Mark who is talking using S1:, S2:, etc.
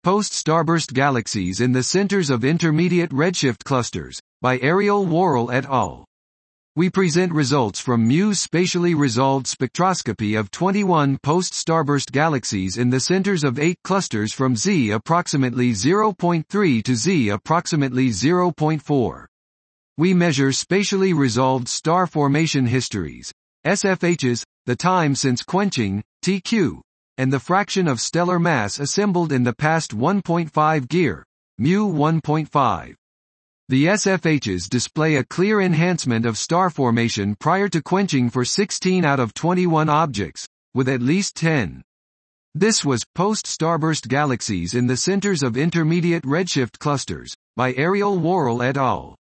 S1: Post-starburst galaxies in the centers of intermediate redshift clusters, by Ariel Worrell et al. We present results from Mu's spatially resolved spectroscopy of 21 post-starburst galaxies in the centers of 8 clusters from Z approximately 0.3 to Z approximately 0.4. We measure spatially resolved star formation histories, SFHs, the time since quenching, TQ, and the fraction of stellar mass assembled in the past 1.5 gear, mu 1.5. The SFHs display a clear enhancement of star formation prior to quenching for 16 out of 21 objects, with at least 10. This was Post-Starburst Galaxies in the Centers of Intermediate Redshift Clusters, by Ariel Worrell et al.